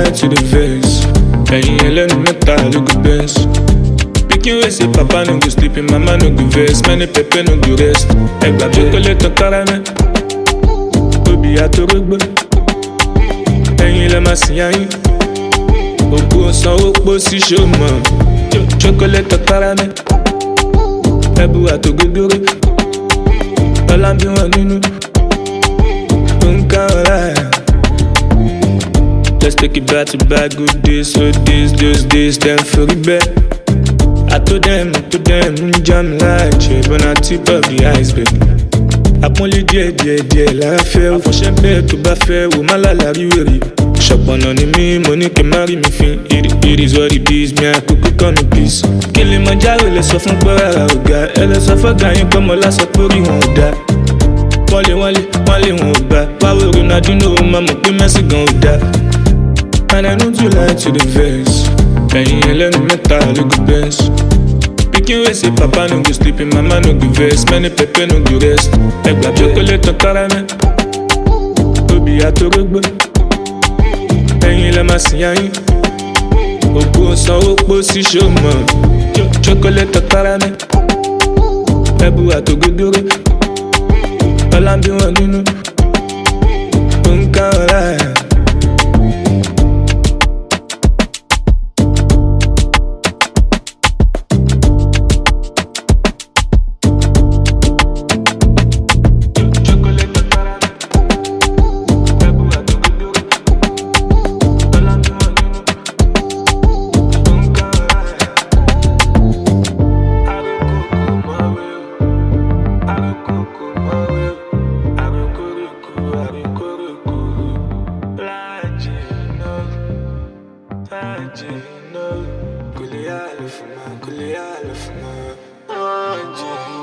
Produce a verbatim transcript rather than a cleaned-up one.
light to the vex. And you let me metal, look good best. Pikin wey say papa no go sleep, mama no go vex, many pepe no go rest. Egba chocolate and caramel, obi atorogbo. Ẹ̀yin lẹ máa sìn ayín, òkú sanwó pọ̀ sí ṣòmọ̀. Chocolate and caramel, ẹ̀bù àtògógóró. Ọlá ń bí wọn nínú, ó ń ká ọ̀rá ẹ̀. Let's take it back to back, good days, so days, those days, them for the bed. I told them, I told them, jam like chip on the tip of the iceberg. Àpọ́nlé díẹ̀ díẹ̀ díẹ̀ lára fẹ́, òfòṣẹ́ bẹ́ẹ̀ tó bá fẹ́, wò má lálàrí wèrè. Ṣọ̀pọ̀nà ni mí, mo ní kí n má rí mi fín. It is what it is, mi àkókò kan ní peace. Kí lè mọ jáwé lè sọ fún gbọ́ra ọ̀gá, ẹ lè sọ fọ́gà yín gbọ́mọ lásán pórí wọn ò dá. Wọ́n lé wọ́n lé, wọ́n lé wọn ò bá. Báwo Ronaldinho máa mọ̀ pé Messi gan ò dá. And I don't too like to the vex. And you let me metal, look good best. Pikin wey say papa no go sleep, mama no go vex, many pepe no go rest. Egba chocolate and caramel, obi atorogbo. Ẹ̀yin lẹ máa sìn ayín, òkú sanwó pọ̀ sí ṣòmọ̀. Chocolate and caramel, ẹ̀bù àtògógóró. Ọlá ń bí wọn nínú, ó ń ká ọ̀rá ẹ̀. Kulia alifuma, kulia alifuma, oh,